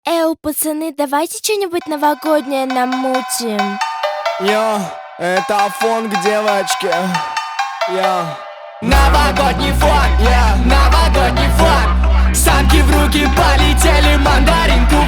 Пацаны, давайте что-нибудь новогоднее намутим. Йо, это фон к девочке. Йо. Новогодний фон, новогодний фон. Самки в руки полетели, мандаринку